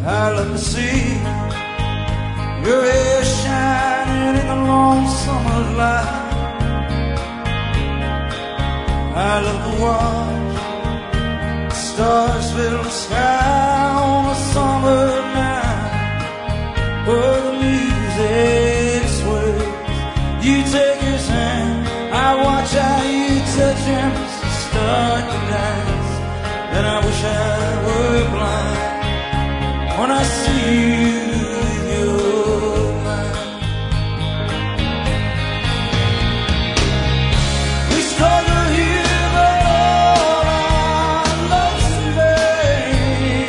I love to see your hair shining in the long summer's light. I love to watch the stars fill the sky on a summer night. Oh, the music sways, you take his hand, I watch how you touch him, start to dance. Then I wish I were blind when I see you with your mind. We struggle here, but all our love's in vain.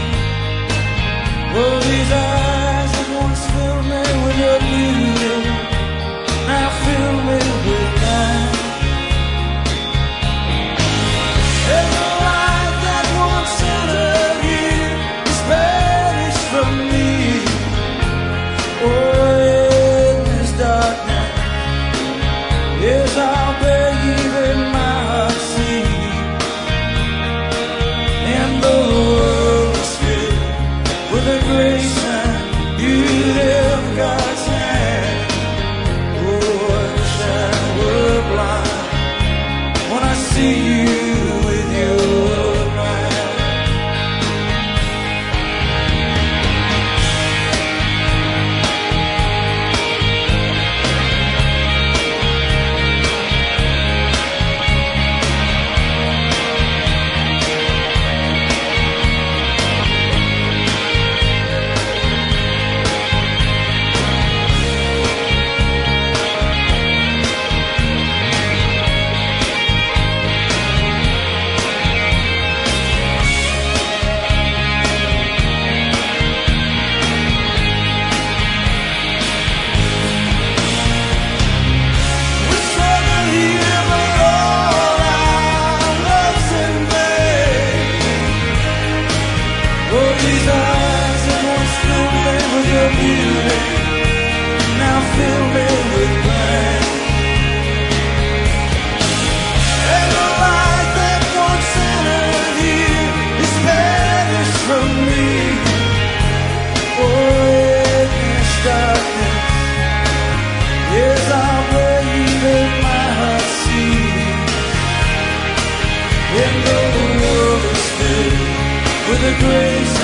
Well, these eyes that once filled me with your beauty now fill me with pain. And the light that once entered you is banished from me. Oh, in this darkness, yes, I'll beg even my heart see. And the world is filled with the grace and beauty of God's hand. Oh, I wish I were blind when I see you with your mind. We struggle here, but all our love's in vain. Oh, these eyes that once filled me with your beauty now fill me with pain. And the light that once entered here is banished from me. Oh, in this darkness, yes, I'll believe in my heart see. And the world is filled with the grace